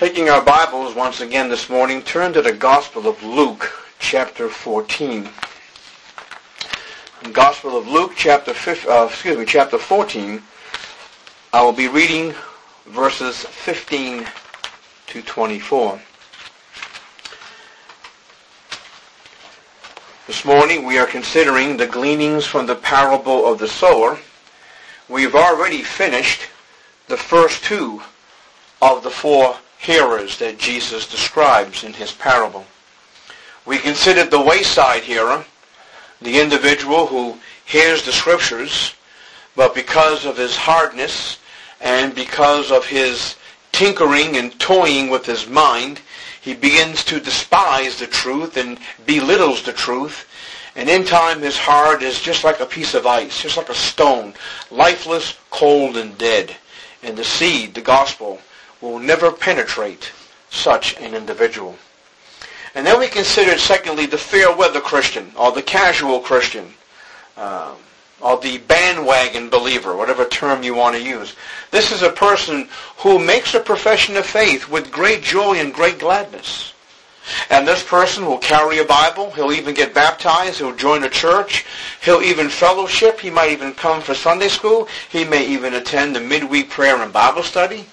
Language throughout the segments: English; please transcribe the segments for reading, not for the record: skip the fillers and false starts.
Taking our Bibles once again this morning, turn to the Gospel of Luke, chapter 14. In the Gospel of Luke, chapter 14, I will be reading verses 15 to 24. This morning we are considering the gleanings from the parable of the sower. We've already finished the first two of the four hearers that Jesus describes in his parable. We considered the wayside hearer, the individual who hears the scriptures, but because of his hardness and because of his tinkering and toying with his mind, he begins to despise the truth and belittles the truth. And in time his heart is just like a piece of ice, just like a stone, lifeless, cold, and dead. And the seed, the gospel, will never penetrate such an individual. And then we considered, secondly, the fair weather Christian, or the casual Christian, or the bandwagon believer, whatever term you want to use. This is a person who makes a profession of faith with great joy and great gladness. And this person will carry a Bible, he'll even get baptized, he'll join a church, he'll even fellowship, he might even come for Sunday school, he may even attend the midweek prayer and Bible study.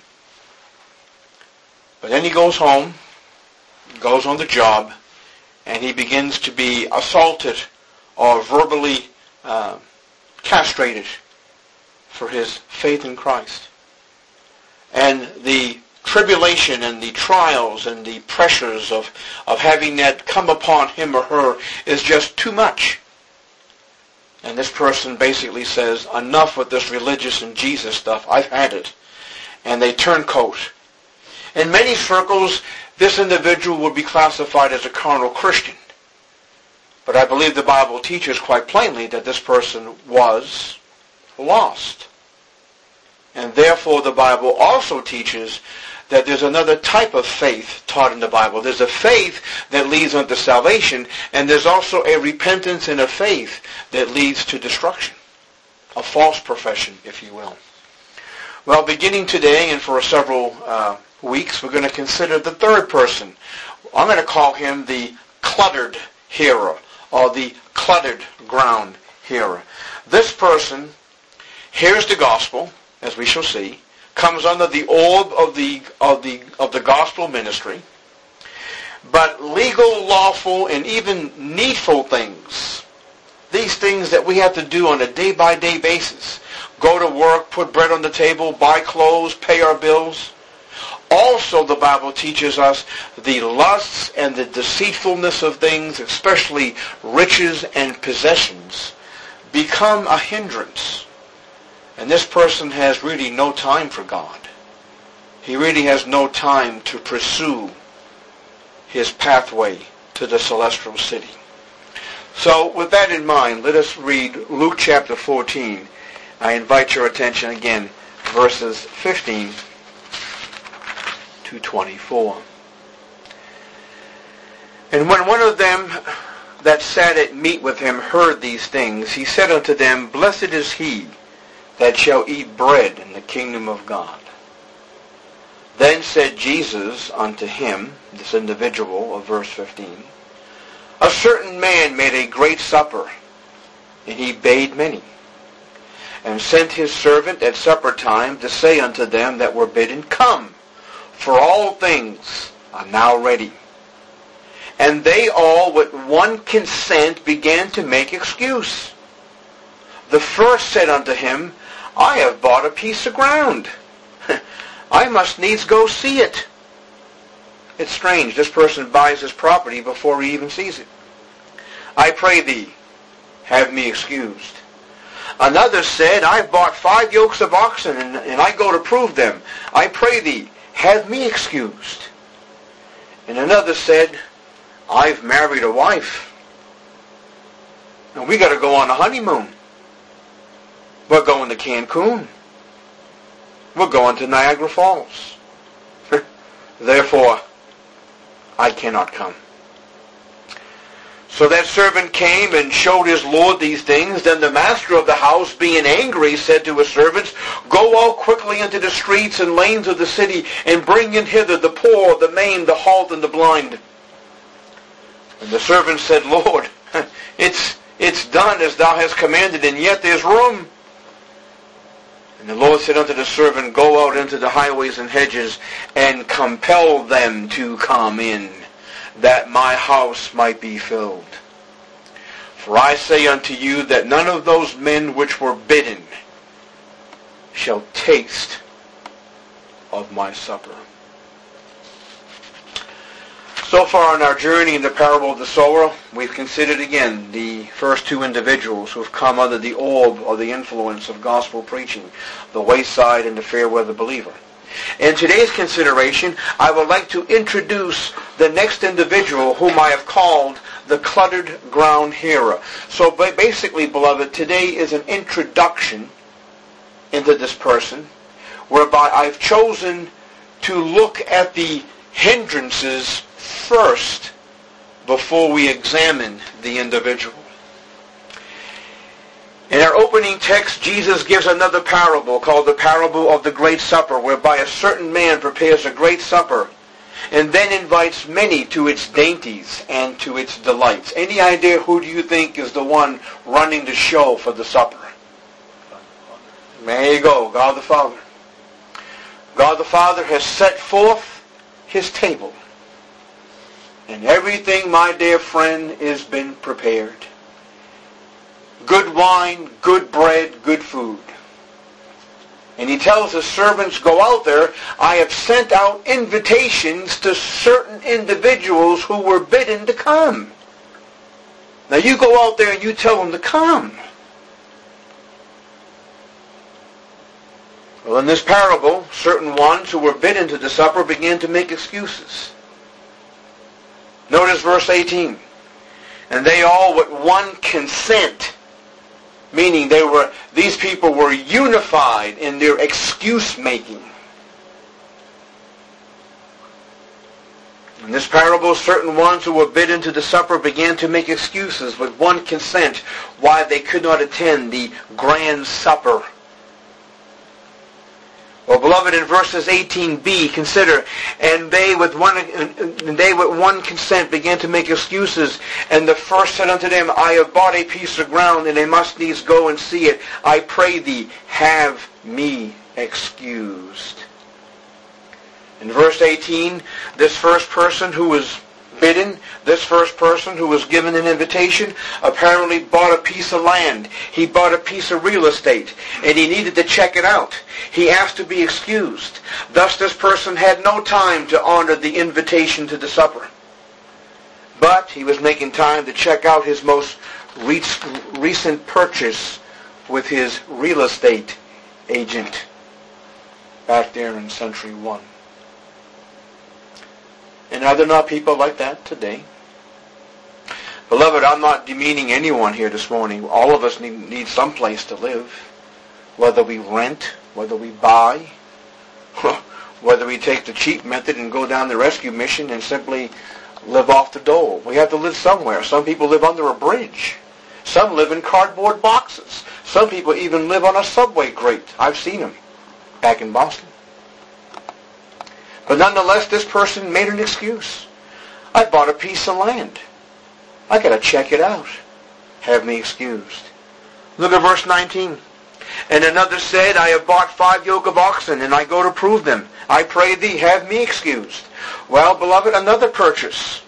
But then he goes home, goes on the job, and he begins to be assaulted or verbally castrated for his faith in Christ. And the tribulation and the trials and the pressures of having that come upon him or her is just too much. And this person basically says, enough with this religious and Jesus stuff, I've had it. And they turn coat. In many circles, this individual would be classified as a carnal Christian. But I believe the Bible teaches quite plainly that this person was lost. And therefore the Bible also teaches that there's another type of faith taught in the Bible. There's a faith that leads unto salvation, and there's also a repentance and a faith that leads to destruction. A false profession, if you will. Well, beginning today and for several weeks, we're going to consider the third person. I'm going to call him the cluttered hearer, or the cluttered ground hearer. This person hears the gospel, as we shall see, comes under the orb of the gospel ministry, but legal, lawful, and even needful things, these things that we have to do on a day-by-day basis, go to work, put bread on the table, buy clothes, pay our bills. Also, the Bible teaches us the lusts and the deceitfulness of things, especially riches and possessions, become a hindrance. And this person has really no time for God. He really has no time to pursue his pathway to the celestial city. So, with that in mind, let us read Luke chapter 14. I invite your attention again, verses 15 to 24. And when one of them that sat at meat with him heard these things, he said unto them, Blessed is he that shall eat bread in the kingdom of God. Then said Jesus unto him, this individual of verse 15, A certain man made a great supper, and he bade many, and sent his servant at supper time to say unto them that were bidden, Come, for all things are now ready. And they all with one consent began to make excuse. The first said unto him, I have bought a piece of ground. I must needs go see it. It's strange. This person buys his property before he even sees it. I pray thee, have me excused. Another said, I've bought 5 yokes of oxen, and I go to prove them. I pray thee, have me excused. And another said, I've married a wife, and we got to go on a honeymoon. We're going to Cancun. We're going to Niagara Falls. Therefore, I cannot come. So that servant came and showed his lord these things. Then the master of the house, being angry, said to his servants, Go out quickly into the streets and lanes of the city, and bring in hither the poor, the maimed, the halt, and the blind. And the servant said, Lord, it's done as thou hast commanded, and yet there's room. And the Lord said unto the servant, Go out into the highways and hedges, and compel them to come in, that my house might be filled. For I say unto you that none of those men which were bidden shall taste of my supper. So far in our journey in the parable of the sower, we've considered again the first two individuals who have come under the orb or the influence of gospel preaching, the wayside and the fair weather believer. In today's consideration, I would like to introduce the next individual whom I have called the cluttered ground hearer. So basically, beloved, today is an introduction into this person, whereby I've chosen to look at the hindrances first before we examine the individual. In our opening text, Jesus gives another parable called the parable of the great supper, whereby a certain man prepares a great supper and then invites many to its dainties and to its delights. Any idea who do you think is the one running the show for the supper? There you go, God the Father. God the Father has set forth his table. And everything, my dear friend, has been prepared. Good wine, good bread, good food. And he tells his servants, go out there. I have sent out invitations to certain individuals who were bidden to come. Now you go out there and you tell them to come. Well, in this parable, certain ones who were bidden to the supper began to make excuses. Notice verse 18. And they all with one consent, meaning these people were unified in their excuse making. In this parable, certain ones who were bidden to the supper began to make excuses with one consent why they could not attend the grand supper. Well, beloved, in verses 18b, consider, and they with one consent began to make excuses. And the first said unto them, I have bought a piece of ground, and I must needs go and see it. I pray thee, have me excused. In verse 18, this first person who was bidden, this first person who was given an invitation, apparently bought a piece of land. He bought a piece of real estate, and he needed to check it out. He asked to be excused. Thus this person had no time to honor the invitation to the supper. But he was making time to check out his most recent purchase with his real estate agent back there in Century 1. And are there not people like that today? Beloved, I'm not demeaning anyone here this morning. All of us need some place to live. Whether we rent, whether we buy, whether we take the cheap method and go down the rescue mission and simply live off the dole. We have to live somewhere. Some people live under a bridge. Some live in cardboard boxes. Some people even live on a subway grate. I've seen them back in Boston. But nonetheless, this person made an excuse. I bought a piece of land. I got to check it out. Have me excused. Look at verse 19. And another said, I have bought 5 yoke of oxen, and I go to prove them. I pray thee, have me excused. Well, beloved, another purchase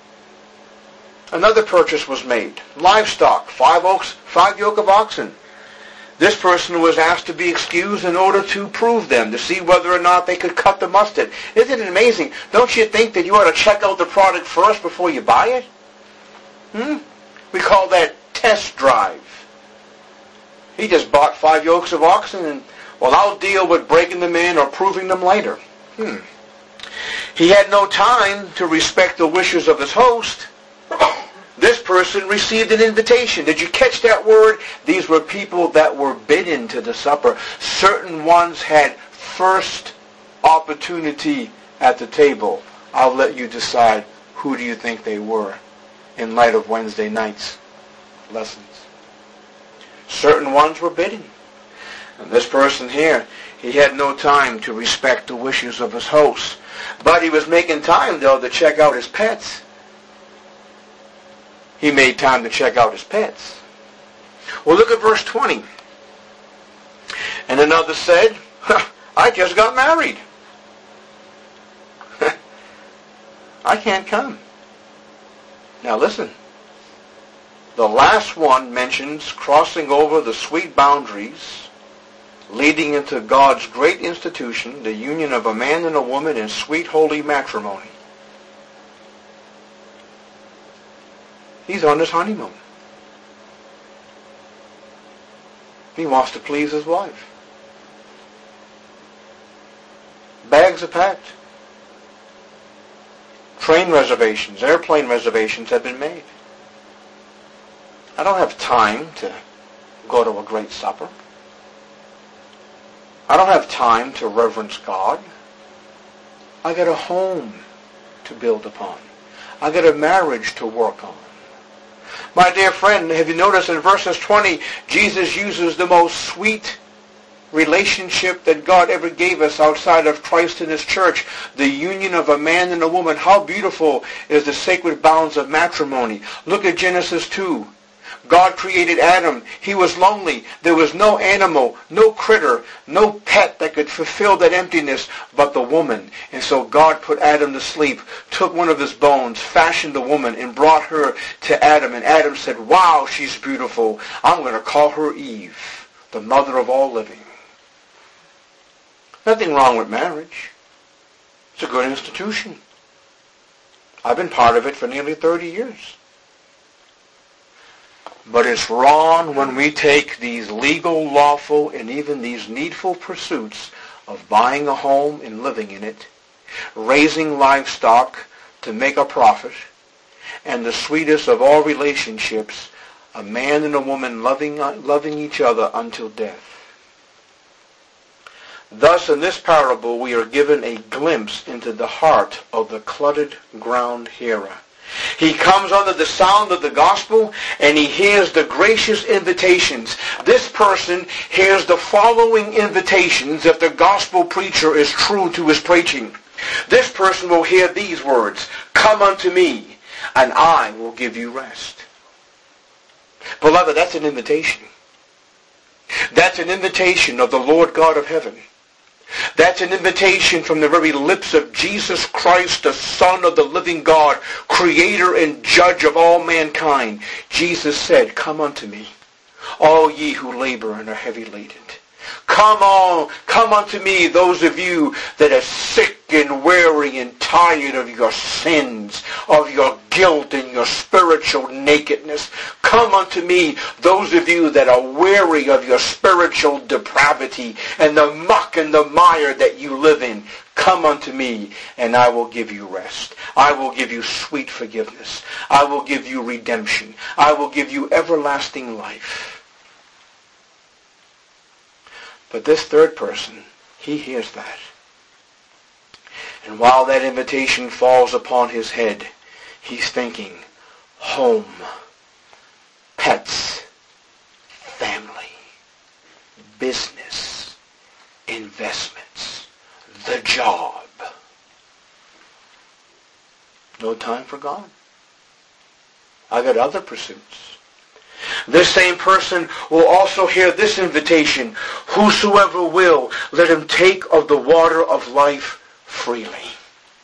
was made. Livestock, 5 yoke of oxen. This person was asked to be excused in order to prove them, to see whether or not they could cut the mustard. Isn't it amazing? Don't you think that you ought to check out the product first before you buy it? We call that test drive. He just bought 5 yokes of oxen and, well, I'll deal with breaking them in or proving them later. He had no time to respect the wishes of his host. This person received an invitation. Did you catch that word? These were people that were bidden to the supper. Certain ones had first opportunity at the table. I'll let you decide who do you think they were. in light of Wednesday night's lessons. Certain ones were bidden. And this person here, he had no time to respect the wishes of his host. But he was making time, though, to check out his pets. He made time to check out his pets. Well, look at verse 20. And another said, I just got married. I can't come. Now listen. The last one mentions crossing over the sweet boundaries leading into God's great institution, the union of a man and a woman in sweet holy matrimony. He's on his honeymoon. He wants to please his wife. Bags are packed. Train reservations, airplane reservations have been made. I don't have time to go to a great supper. I don't have time to reverence God. I got a home to build upon. I got a marriage to work on. My dear friend, have you noticed in verses 20, Jesus uses the most sweet relationship that God ever gave us outside of Christ and His church, the union of a man and a woman. How beautiful is the sacred bounds of matrimony. Look at Genesis 2. God created Adam. He was lonely. There was no animal, no critter, no pet that could fulfill that emptiness but the woman. And so God put Adam to sleep, took one of his bones, fashioned the woman, and brought her to Adam. And Adam said, wow, she's beautiful. I'm going to call her Eve, the mother of all living. Nothing wrong with marriage. It's a good institution. I've been part of it for nearly 30 years. But it's wrong when we take these legal, lawful, and even these needful pursuits of buying a home and living in it, raising livestock to make a profit, and the sweetest of all relationships, a man and a woman loving each other until death. Thus, in this parable, we are given a glimpse into the heart of the cluttered ground hearer. He comes under the sound of the gospel, and he hears the gracious invitations. This person hears the following invitations if the gospel preacher is true to his preaching. This person will hear these words, "Come unto me, and I will give you rest." Beloved, that's an invitation. That's an invitation of the Lord God of heaven. That's an invitation from the very lips of Jesus Christ, the Son of the living God, creator and judge of all mankind. Jesus said, "Come unto me, all ye who labor and are heavy laden. Come unto me, those of you that are sick and weary and tired of your sins, of your guilt and your spiritual nakedness. Come unto me, those of you that are weary of your spiritual depravity and the muck and the mire that you live in. Come unto me, and I will give you rest. I will give you sweet forgiveness. I will give you redemption. I will give you everlasting life." But this third person, he hears that. And while that invitation falls upon his head, he's thinking, home, pets, family, business, investments, the job. No time for God. I got other pursuits. This same person will also hear this invitation, "Whosoever will, let him take of the water of life freely."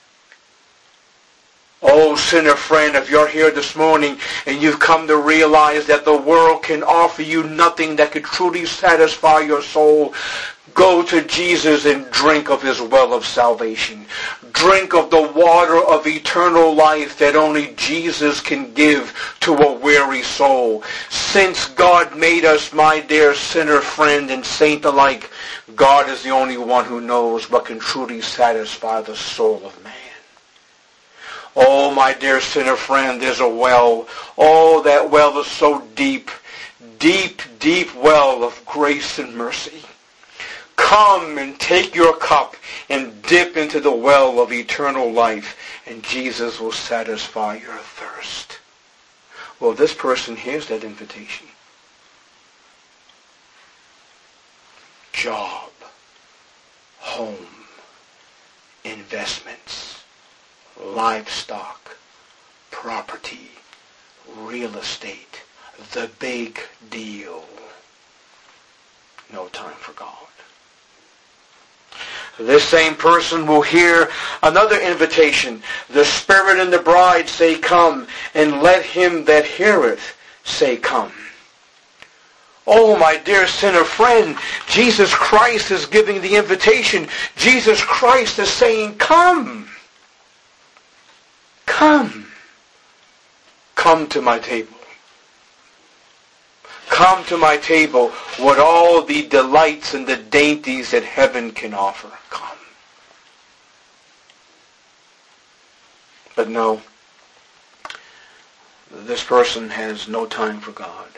Oh, sinner friend, if you're here this morning and you've come to realize that the world can offer you nothing that could truly satisfy your soul, go to Jesus and drink of His well of salvation. Drink of the water of eternal life that only Jesus can give to a weary soul. Since God made us, my dear sinner friend and saint alike, God is the only one who knows what can truly satisfy the soul of man. Oh, my dear sinner friend, there's a well. Oh, that well is so deep, deep, deep well of grace and mercy. Come and take your cup and dip into the well of eternal life, and Jesus will satisfy your thirst. Well, this person hears that invitation. Job, home, investments, livestock, property, real estate, the big deal. No time for God. This same person will hear another invitation. The Spirit and the bride say, come, and let him that heareth say, come. Oh, my dear sinner friend, Jesus Christ is giving the invitation. Jesus Christ is saying, come. Come. Come to my table. Come to my table with all the delights and the dainties that heaven can offer. Come. But no, this person has no time for God.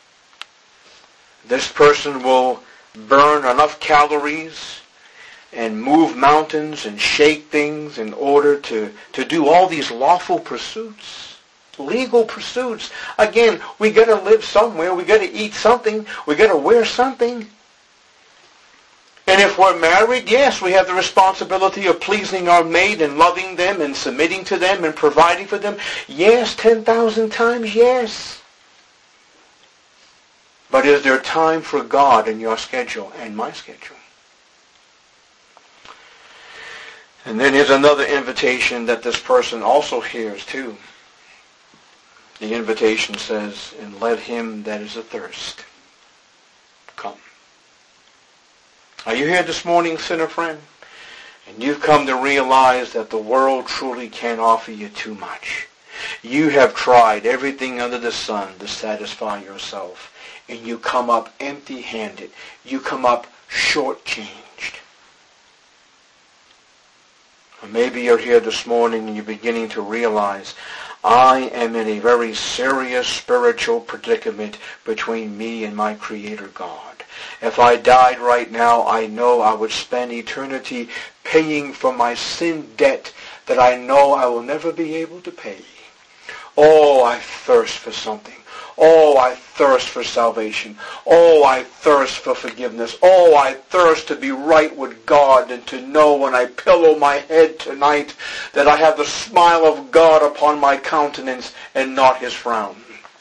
This person will burn enough calories and move mountains and shake things in order to do all these lawful pursuits, legal pursuits. Again, we got to live somewhere. We got to eat something. We got to wear something. And if we're married, yes, we have the responsibility of pleasing our mate and loving them and submitting to them and providing for them. Yes, 10,000 times yes. But is there time for God in your schedule and my schedule? And then here's another invitation that this person also hears too. The invitation says, and let him that is athirst come. Are you here this morning, sinner friend? And you've come to realize that the world truly can't offer you too much. You have tried everything under the sun to satisfy yourself. And you come up empty-handed. You come up shortchanged. Or maybe you're here this morning and you're beginning to realize, I am in a very serious spiritual predicament between me and my Creator God. If I died right now, I know I would spend eternity paying for my sin debt that I know I will never be able to pay. Oh, I thirst for something. Oh, I thirst for salvation. Oh, I thirst for forgiveness. Oh, I thirst to be right with God and to know when I pillow my head tonight that I have the smile of God upon my countenance and not his frown.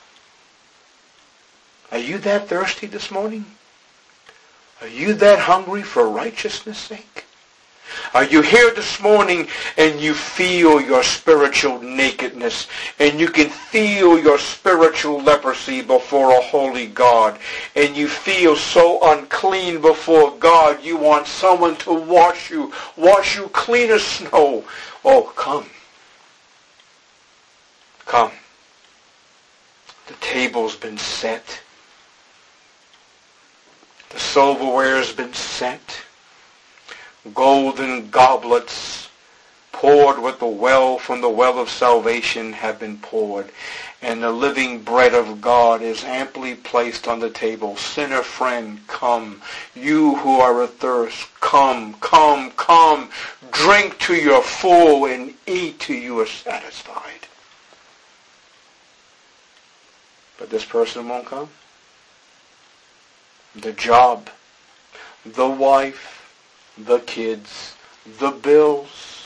Are you that thirsty this morning? Are you that hungry for righteousness' sake? Are you here this morning and you feel your spiritual nakedness and you can feel your spiritual leprosy before a holy God and you feel so unclean before God you want someone to wash you clean as snow? Oh, come. Come. The table's been set. The silverware's been set. Golden goblets poured with the well from the well of salvation have been poured, and the living bread of God is amply placed on the table. Sinner friend, come. You who are athirst, come, come, come. Drink to your full and eat till you are satisfied. But this person won't come. The job, the wife, the kids, the bills,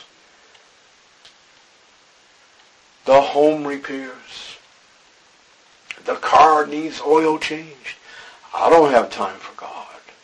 the home repairs, the car needs oil changed. I don't have time for God.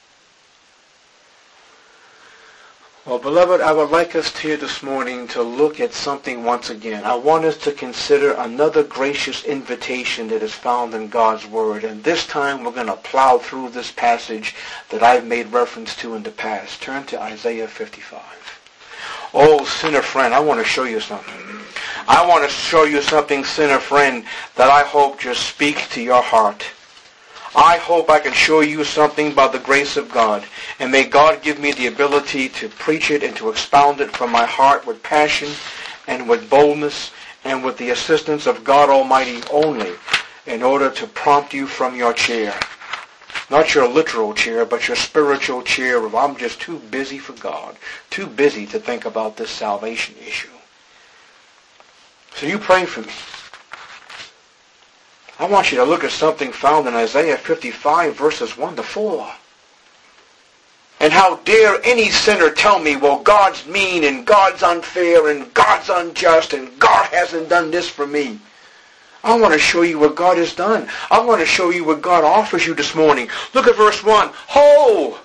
Well, beloved, I would like us here this morning to look at something once again. I want us to consider another gracious invitation that is found in God's Word. And this time we're going to plow through this passage that I've made reference to in the past. Turn to Isaiah 55. Oh, sinner friend, I want to show you something. I want to show you something, sinner friend, that I hope just speaks to your heart. I hope I can show you something by the grace of God. And may God give me the ability to preach it and to expound it from my heart with passion and with boldness and with the assistance of God Almighty only in order to prompt you from your chair. Not your literal chair, but your spiritual chair of I'm just too busy for God, too busy to think about this salvation issue. So you pray for me. I want you to look at something found in Isaiah 55, verses 1 to 4. And how dare any sinner tell me, well, God's mean and God's unfair and God's unjust and God hasn't done this for me. I want to show you what God has done. I want to show you what God offers you this morning. Look at verse 1. Ho!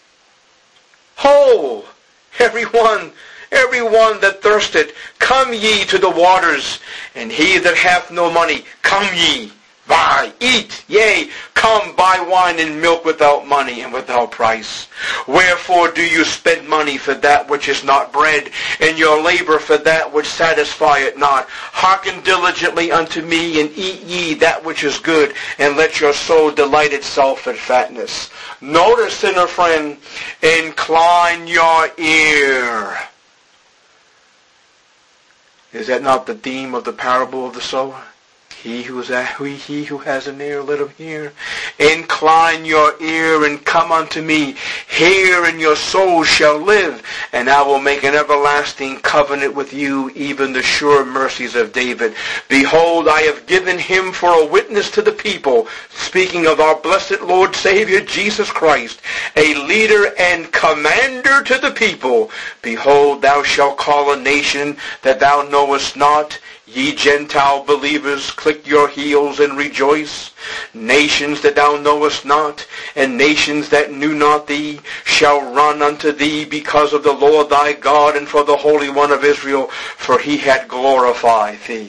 Ho! Everyone that thirsteth, come ye to the waters, and he that hath no money, come ye, buy, eat, yea, come buy wine and milk without money and without price. Wherefore do you spend money for that which is not bread, and your labor for that which satisfieth not? Hearken diligently unto me, and eat ye that which is good, and let your soul delight itself in fatness. Notice, sinner friend, incline your ear. Is that not the theme of the parable of the sower? He who has an ear, let him hear. Incline your ear and come unto me. Hear, and your soul shall live. And I will make an everlasting covenant with you, even the sure mercies of David. Behold, I have given him for a witness to the people, speaking of our blessed Lord Savior Jesus Christ, a leader and commander to the people. Behold, thou shalt call a nation that thou knowest not. Ye Gentile believers, click your heels and rejoice. Nations that thou knowest not, and nations that knew not thee, shall run unto thee because of the Lord thy God and for the Holy One of Israel, for he hath glorified thee.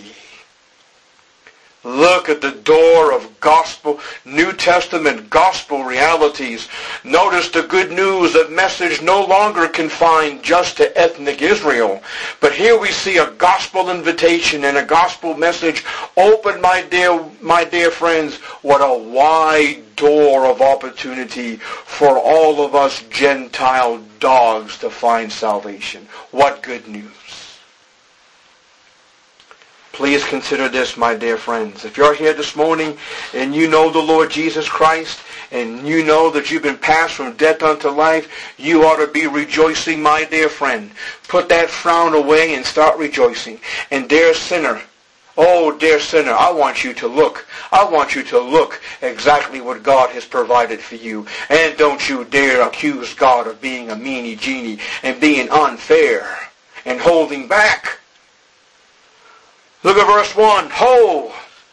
Look at the door of gospel, New Testament gospel realities. Notice the good news of message no longer confined just to ethnic Israel. But here we see a gospel invitation and a gospel message open, my dear friends. What a wide door of opportunity for all of us Gentile dogs to find salvation. What good news. Please consider this, my dear friends. If you're here this morning and you know the Lord Jesus Christ and you know that you've been passed from death unto life, you ought to be rejoicing, my dear friend. Put that frown away and start rejoicing. And dear sinner, oh, dear sinner, I want you to look. I want you to look exactly what God has provided for you. And don't you dare accuse God of being a meanie genie and being unfair and holding back. Look at verse 1. Ho!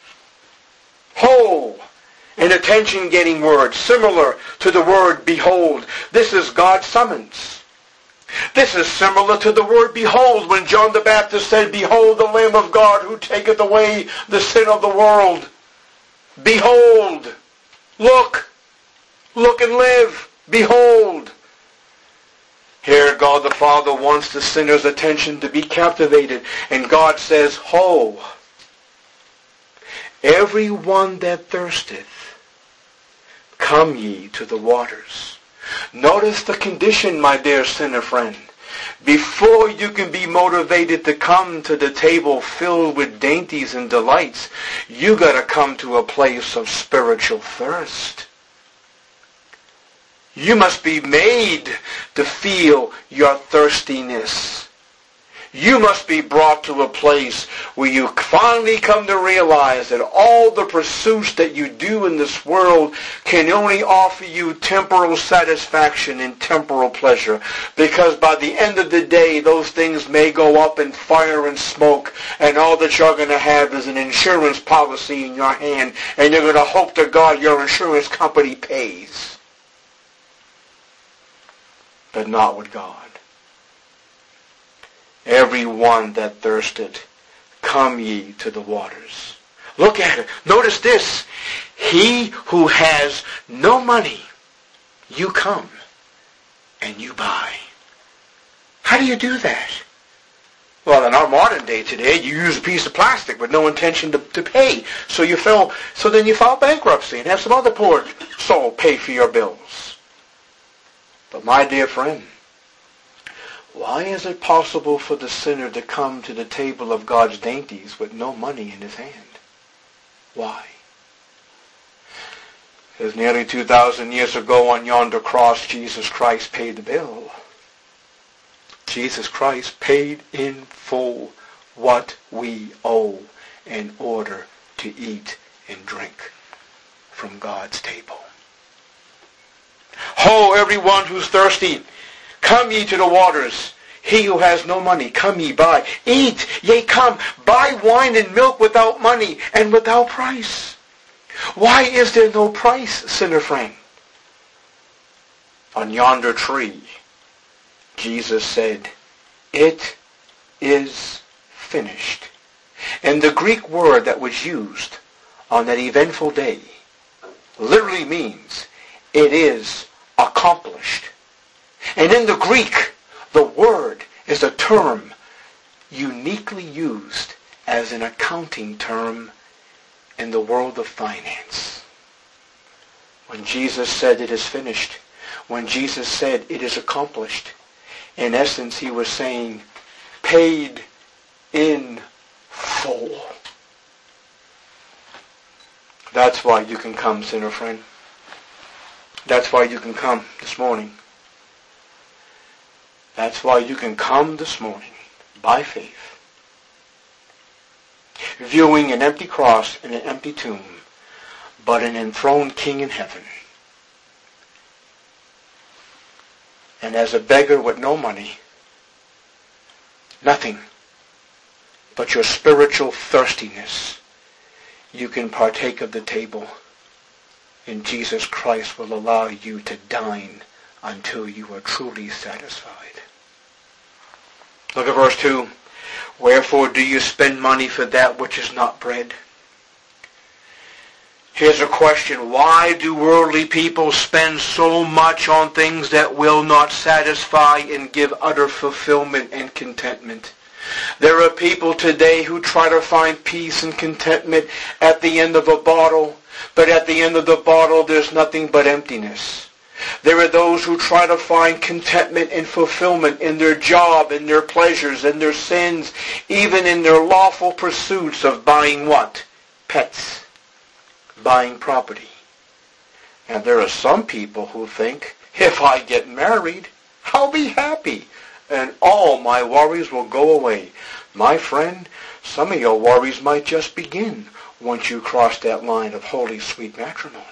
Ho! An attention-getting word, similar to the word behold. This is God's summons. This is similar to the word behold when John the Baptist said, behold the Lamb of God who taketh away the sin of the world. Behold! Look! Look and live! Behold! Here God the Father wants the sinner's attention to be captivated. And God says, ho! Every one that thirsteth, come ye to the waters. Notice the condition, my dear sinner friend. Before you can be motivated to come to the table filled with dainties and delights, you got to come to a place of spiritual thirst. You must be made to feel your thirstiness. You must be brought to a place where you finally come to realize that all the pursuits that you do in this world can only offer you temporal satisfaction and temporal pleasure. Because by the end of the day, those things may go up in fire and smoke, and all that you're going to have is an insurance policy in your hand, and you're going to hope to God your insurance company pays. But not with God. Every one that thirsted, come ye to the waters. Look at it. Notice this. He who has no money, you come and you buy. How do you do that? Well, in our modern day today, you use a piece of plastic with no intention to pay. So then you file bankruptcy and have some other poor soul pay for your bills. But my dear friend, why is it possible for the sinner to come to the table of God's dainties with no money in his hand? Why? Because nearly 2,000 years ago on yonder cross, Jesus Christ paid the bill. Jesus Christ paid in full what we owe in order to eat and drink from God's table. Ho, everyone who's thirsty, come ye to the waters. He who has no money, come ye buy. Eat, yea, come, buy wine and milk without money and without price. Why is there no price, sinner friend? On yonder tree, Jesus said, it is finished. And the Greek word that was used on that eventful day literally means it is accomplished. And in the Greek, the word is a term uniquely used as an accounting term in the world of finance. When Jesus said it is finished, when Jesus said it is accomplished, in essence he was saying, paid in full. That's why you can come, sinner friend. That's why you can come this morning. That's why you can come this morning by faith, viewing an empty cross and an empty tomb, but an enthroned King in heaven. And as a beggar with no money, nothing but your spiritual thirstiness, you can partake of the table, and Jesus Christ will allow you to dine until you are truly satisfied. Look at verse 2. Wherefore do you spend money for that which is not bread? Here's a question. Why do worldly people spend so much on things that will not satisfy and give utter fulfillment and contentment? There are people today who try to find peace and contentment at the end of a bottle, but at the end of the bottle there's nothing but emptiness. There are those who try to find contentment and fulfillment in their job, in their pleasures, in their sins, even in their lawful pursuits of buying what? Pets. Buying property. And there are some people who think, if I get married, I'll be happy, and all my worries will go away. My friend, some of your worries might just begin once you cross that line of holy, sweet matrimony.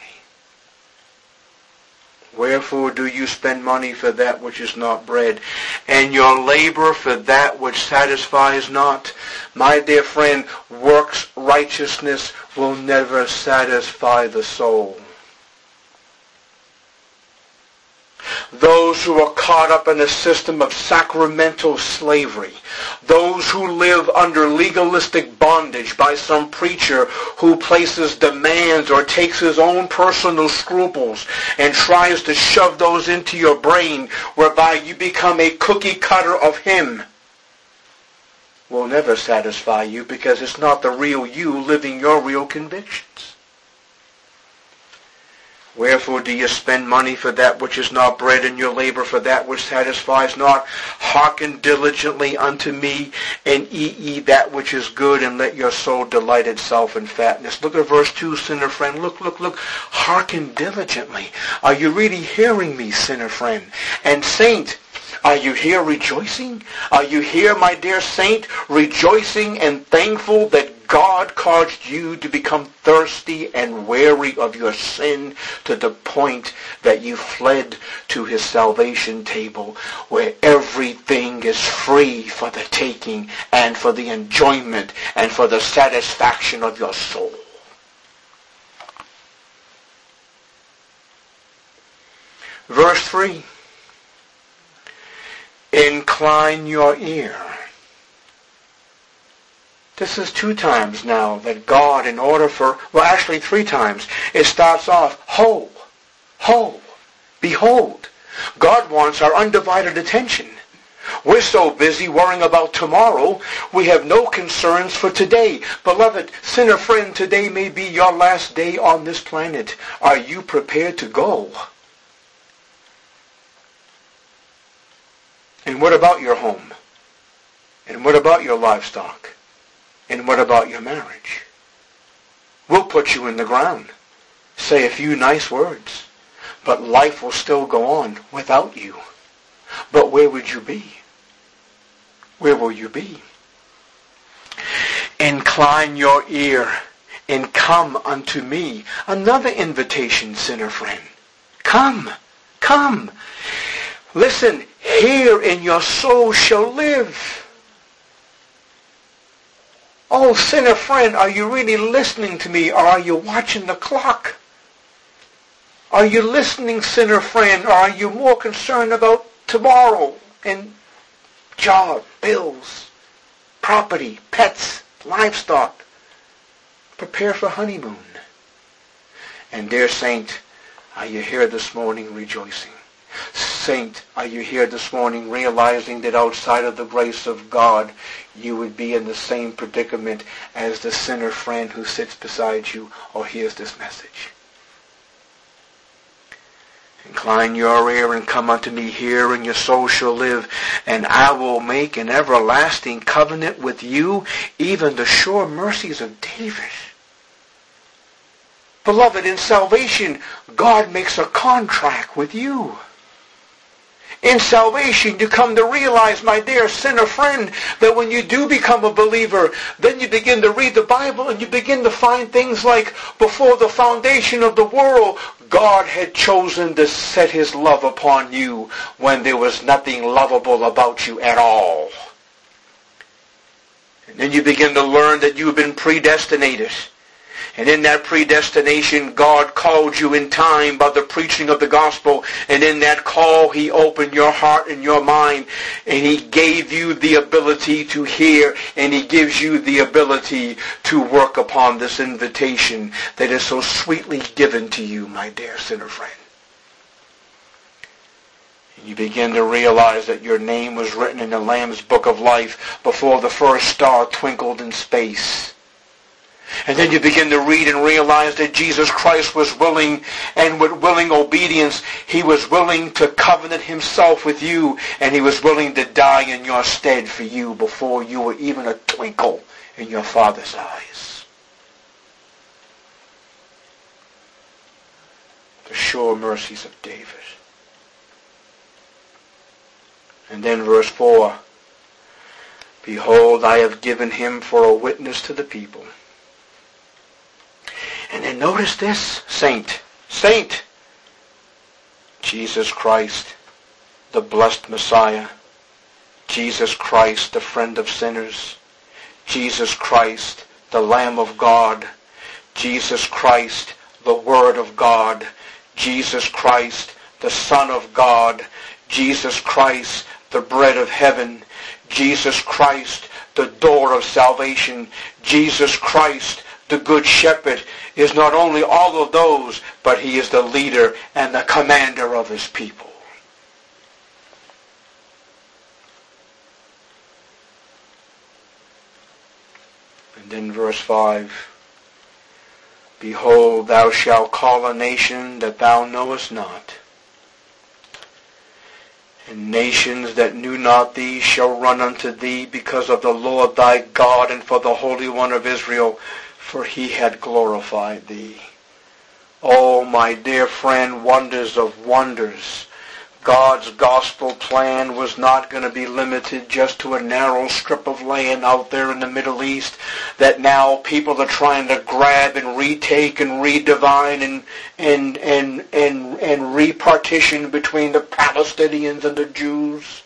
Wherefore do you spend money for that which is not bread, and your labor for that which satisfies not? My dear friend, works righteousness will never satisfy the soul. Those who are caught up in a system of sacramental slavery, those who live under legalistic bondage by some preacher who places demands or takes his own personal scruples and tries to shove those into your brain whereby you become a cookie cutter of him, will never satisfy you, because it's not the real you living your real convictions. Wherefore do you spend money for that which is not bread, and your labor for that which satisfies not? Hearken diligently unto me, and eat ye that which is good, and let your soul delight itself in fatness. Look at verse 2, sinner friend. Look. Hearken diligently. Are you really hearing me, sinner friend? And saint, are you here rejoicing? Are you here, my dear saint, rejoicing and thankful that God caused you to become thirsty and weary of your sin to the point that you fled to his salvation table, where everything is free for the taking and for the enjoyment and for the satisfaction of your soul? Verse 3. Incline your ear. This is 2 times now that God, in order for, well, actually 3 times, it starts off, ho, behold. God wants our undivided attention. We're so busy worrying about tomorrow, we have no concerns for today. Beloved, sinner friend, today may be your last day on this planet. Are you prepared to go? And what about your home? And what about your livestock? And what about your marriage? We'll put you in the ground, say a few nice words, but life will still go on without you. But where would you be? Where will you be? Incline your ear and come unto me. Another invitation, sinner friend. Come, come. Listen, here in your soul shall live. Oh, sinner friend, are you really listening to me, or are you watching the clock? Are you listening, sinner friend, or are you more concerned about tomorrow and job, bills, property, pets, livestock? Prepare for honeymoon. And dear saint, are you here this morning rejoicing? Saint, are you here this morning realizing that outside of the grace of God, you would be in the same predicament as the sinner friend who sits beside you or hears this message? Incline your ear and come unto me here, and your soul shall live, and I will make an everlasting covenant with you, even the sure mercies of David. Beloved, in salvation, God makes a contract with you. In salvation, you come to realize, my dear sinner friend, that when you do become a believer, then you begin to read the Bible and you begin to find things like, before the foundation of the world, God had chosen to set his love upon you when there was nothing lovable about you at all. And then you begin to learn that you've been predestinated. And in that predestination, God called you in time by the preaching of the gospel. And in that call, he opened your heart and your mind. And he gave you the ability to hear. And he gives you the ability to work upon this invitation that is so sweetly given to you, my dear sinner friend. And you begin to realize that your name was written in the Lamb's Book of Life before the first star twinkled in space. And then you begin to read and realize that Jesus Christ was willing, and with willing obedience, he was willing to covenant himself with you, and he was willing to die in your stead for you before you were even a twinkle in your Father's eyes. The sure mercies of David. And then verse 4, behold, I have given him for a witness to the people. And then notice this, saint, Jesus Christ, the blessed Messiah, Jesus Christ, the friend of sinners, Jesus Christ, the Lamb of God, Jesus Christ, the Word of God, Jesus Christ, the Son of God, Jesus Christ, the bread of heaven, Jesus Christ, the door of salvation, Jesus Christ, the Good Shepherd, is not only all of those, but he is the leader and the commander of his people. And then verse 5, behold, thou shalt call a nation that thou knowest not, and nations that knew not thee shall run unto thee because of the Lord thy God and for the Holy One of Israel, for he had glorified thee. Oh, my dear friend, wonders of wonders. God's gospel plan was not going to be limited just to a narrow strip of land out there in the Middle East that now people are trying to grab and retake and redivide and repartition between the Palestinians and the Jews.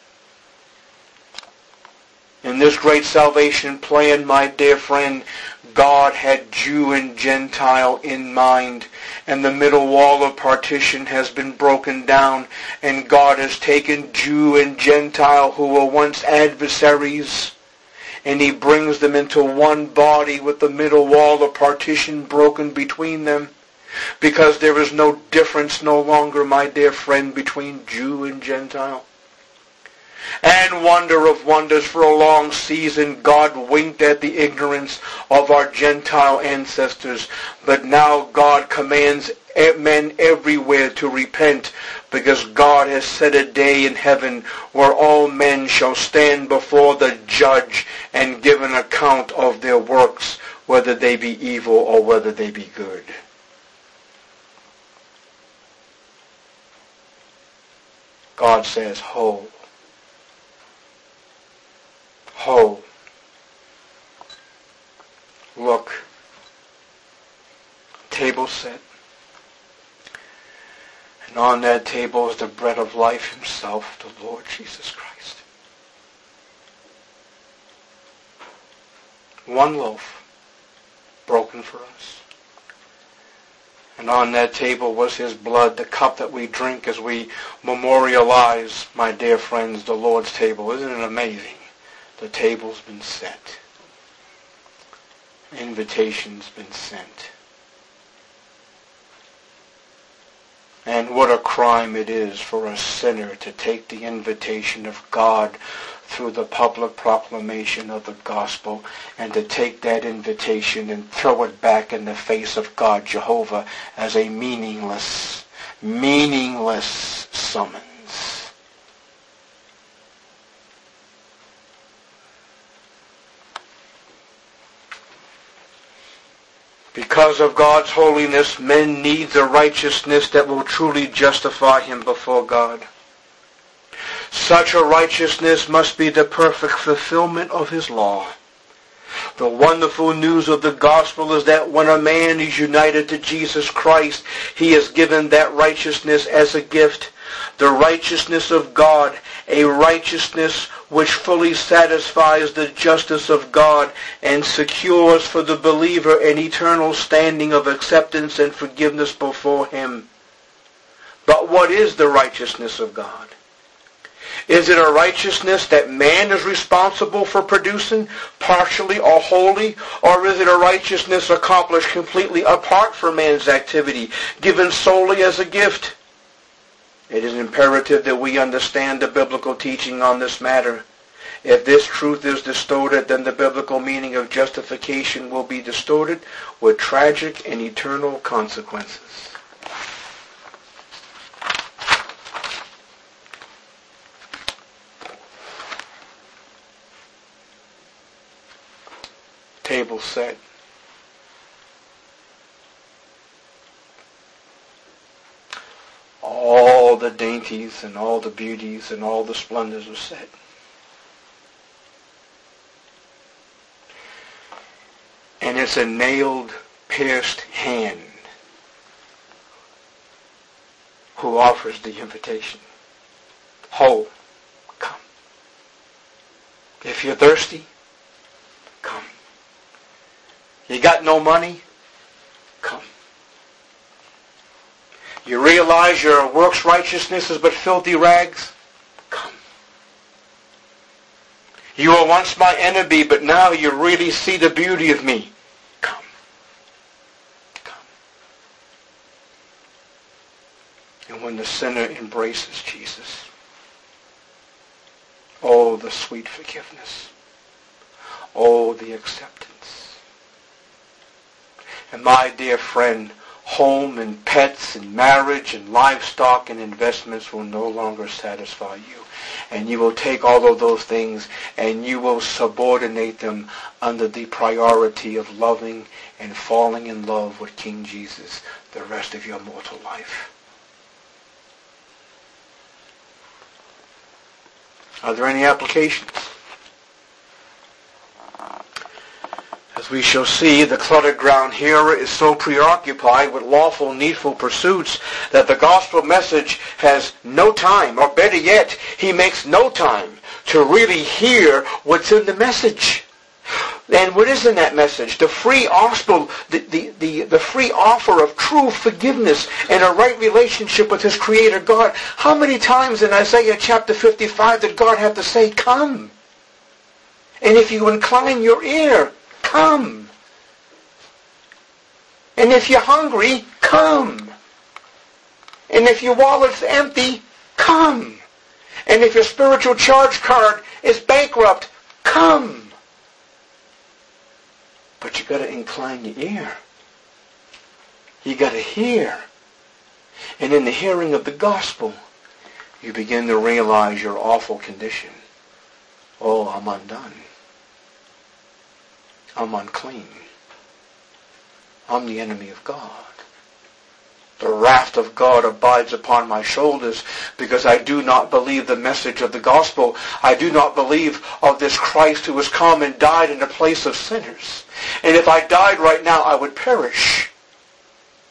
In this great salvation plan, my dear friend, God had Jew and Gentile in mind, and the middle wall of partition has been broken down, and God has taken Jew and Gentile who were once adversaries, and he brings them into one body with the middle wall of partition broken between them, because there is no difference no longer, my dear friend, between Jew and Gentile. And wonder of wonders, for a long season God winked at the ignorance of our Gentile ancestors. But now God commands men everywhere to repent, because God has set a day in heaven where all men shall stand before the judge and give an account of their works, whether they be evil or whether they be good. God says, ho, ho, look, table set. And on that table is the bread of life himself, the Lord Jesus Christ. One loaf broken for us. And on that table was his blood, the cup that we drink as we memorialize, my dear friends, the Lord's table. Isn't it amazing? The table's been set. Invitation's been sent. And what a crime it is for a sinner to take the invitation of God through the public proclamation of the gospel and to take that invitation and throw it back in the face of God, Jehovah, as a meaningless summons. Because of God's holiness, men need the righteousness that will truly justify him before God. Such a righteousness must be the perfect fulfillment of his law. The wonderful news of the gospel is that when a man is united to Jesus Christ, he is given that righteousness as a gift. The righteousness of God, a righteousness which fully satisfies the justice of God and secures for the believer an eternal standing of acceptance and forgiveness before him. But what is the righteousness of God? Is it a righteousness that man is responsible for producing, partially or wholly? Or is it a righteousness accomplished completely apart from man's activity, given solely as a gift? It is imperative that we understand the biblical teaching on this matter. If this truth is distorted, then the biblical meaning of justification will be distorted with tragic and eternal consequences. Table set. All the dainties and all the beauties and all the splendors are set. And it's a nailed, pierced hand who offers the invitation. Ho, come. If you're thirsty, come. You got no money? Come. You realize your works righteousness is but filthy rags? Come. You were once my enemy, but now you really see the beauty of me. Come. Come. And when the sinner embraces Jesus, oh, the sweet forgiveness. Oh, the acceptance. And my dear friend, home and pets and marriage and livestock and investments will no longer satisfy you. And you will take all of those things and you will subordinate them under the priority of loving and falling in love with King Jesus the rest of your mortal life. Are there any applications? As we shall see, the cluttered ground hearer is so preoccupied with lawful, needful pursuits that the gospel message has no time, or better yet, he makes no time to really hear what's in the message. And what is in that message? The free gospel, the free offer of true forgiveness and a right relationship with his Creator God. How many times in Isaiah chapter 55 did God have to say, come? And if you incline your ear, come. And if you're hungry, come. And if your wallet's empty, come. And if your spiritual charge card is bankrupt, come. But you got to incline your ear. You got to hear. And in the hearing of the gospel, you begin to realize your awful condition. Oh, I'm undone. I'm unclean. I'm the enemy of God. The wrath of God abides upon my shoulders because I do not believe the message of the gospel. I do not believe of this Christ who has come and died in the place of sinners. And if I died right now, I would perish.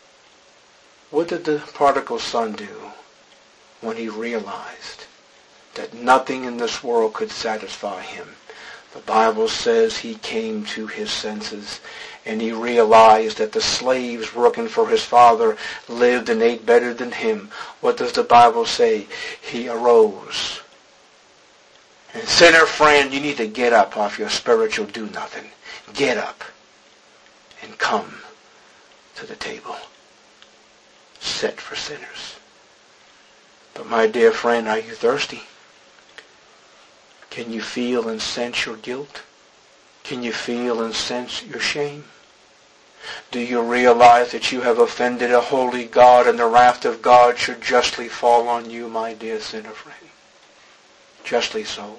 What did the prodigal son do when he realized that nothing in this world could satisfy him? The Bible says he came to his senses and he realized that the slaves working for his father lived and ate better than him. What does the Bible say? He arose. And sinner friend, you need to get up off your spiritual do-nothing. Get up and come to the table set for sinners. But my dear friend, are you thirsty? Can you feel and sense your guilt? Can you feel and sense your shame? Do you realize that you have offended a holy God and the wrath of God should justly fall on you, my dear sinner friend? Justly so.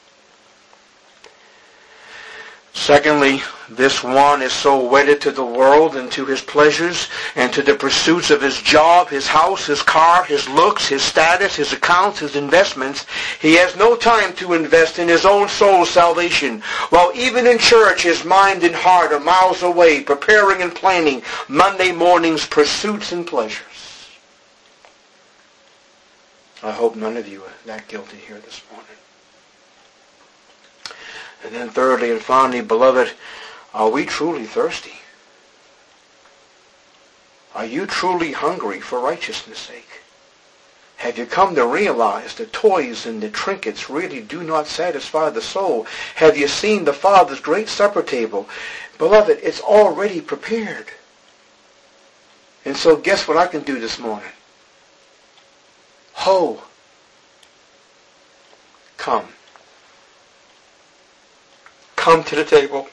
Secondly, this one is so wedded to the world and to his pleasures and to the pursuits of his job, his house, his car, his looks, his status, his accounts, his investments. He has no time to invest in his own soul's salvation. While even in church, his mind and heart are miles away, preparing and planning Monday morning's pursuits and pleasures. I hope none of you are that guilty here this morning. And then thirdly and finally, beloved, are we truly thirsty? Are you truly hungry for righteousness' sake? Have you come to realize the toys and the trinkets really do not satisfy the soul? Have you seen the Father's great supper table? Beloved, it's already prepared. And so guess what I can do this morning? Ho! Come. Come to the table.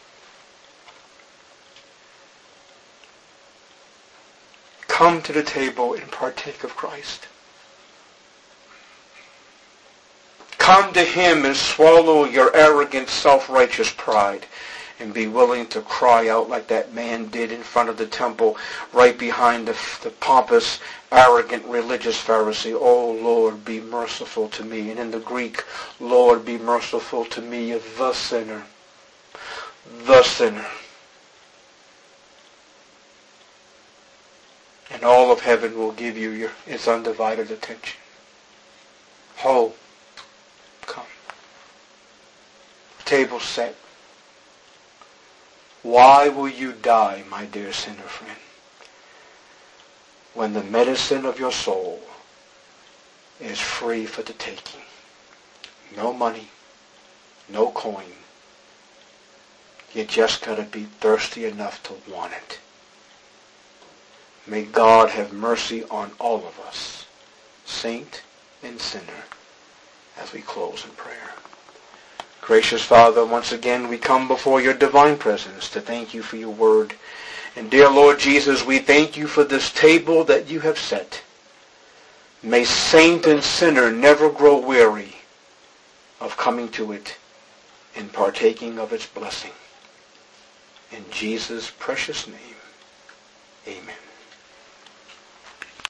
Come to the table and partake of Christ. Come to Him and swallow your arrogant, self-righteous pride and be willing to cry out like that man did in front of the temple right behind the pompous, arrogant, religious Pharisee. Oh, Lord, be merciful to me. And in the Greek, Lord, be merciful to me, the sinner. The sinner. And all of heaven will give you its undivided attention. Ho, come. Table set. Why will you die, my dear sinner friend, when the medicine of your soul is free for the taking? No money, no coin. You just got to be thirsty enough to want it. May God have mercy on all of us, saint and sinner, as we close in prayer. Gracious Father, once again we come before your divine presence to thank you for your word. And dear Lord Jesus, we thank you for this table that you have set. May saint and sinner never grow weary of coming to it and partaking of its blessing. In Jesus' precious name.